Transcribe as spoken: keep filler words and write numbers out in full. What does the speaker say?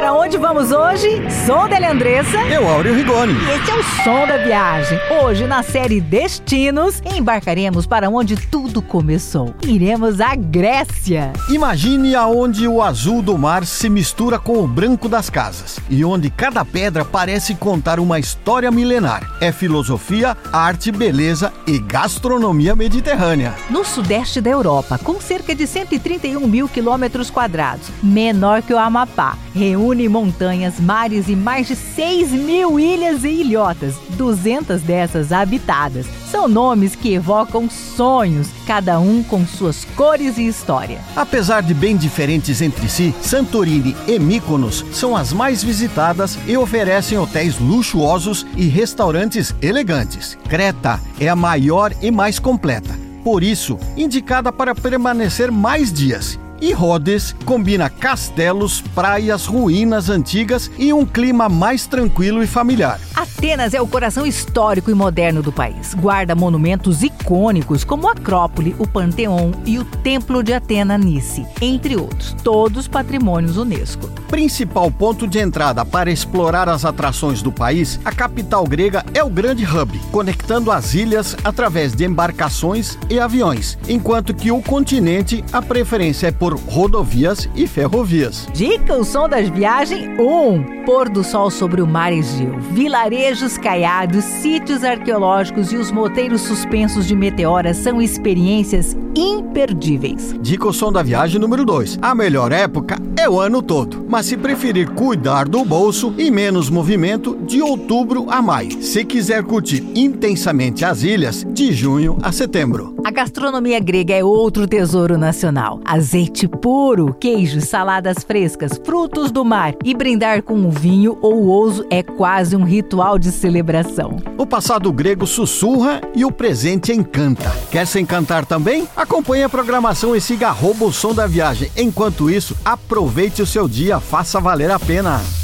Para onde vamos hoje? Sou Délia Andressa. Eu, Áureo Rigoni. E esse é o Som da Viagem. Hoje, na série Destinos, embarcaremos para onde tudo começou. Iremos à Grécia. Imagine aonde o azul do mar se mistura com o branco das casas e onde cada pedra parece contar uma história milenar. É filosofia, arte, beleza e gastronomia mediterrânea. No sudeste da Europa, com cerca de cento e trinta e um mil quilômetros quadrados, menor que o Amapá, reúne montanhas, mares e mais de seis mil ilhas e ilhotas, duzentas dessas habitadas. São nomes que evocam sonhos, cada um com suas cores e história. Apesar de bem diferentes entre si, Santorini e Mykonos são as mais visitadas e oferecem hotéis luxuosos e restaurantes elegantes. Creta é a maior e mais completa, por isso indicada para permanecer mais dias. E Rhodes combina castelos, praias, ruínas antigas e um clima mais tranquilo e familiar. Atenas é o coração histórico e moderno do país. Guarda monumentos icônicos como a Acrópole, o Panteão e o Templo de Atena Nice, entre outros, todos patrimônios Unesco. Principal ponto de entrada para explorar as atrações do país, a capital grega é o grande hub, conectando as ilhas através de embarcações e aviões, enquanto que o continente, a preferência é por rodovias e ferrovias. Dica: o som das viagens um. Pôr do sol sobre o mar Egeu, vilarejos caiados, sítios arqueológicos e os moteiros suspensos de Meteora são experiências imperdíveis. Dica: o som da viagem número dois. A melhor época é o ano todo, mas se preferir cuidar do bolso e menos movimento, de outubro a maio. Se quiser curtir intensamente as ilhas, de junho a setembro. A gastronomia grega é outro tesouro nacional. Azeite puro, queijos, saladas frescas, frutos do mar e brindar com um vinho ou ouzo é quase um ritual de celebração. O passado grego sussurra e o presente encanta. Quer se encantar também? Acompanhe a programação e siga arroba o som da viagem. Enquanto isso, aproveite o seu dia, faça valer a pena.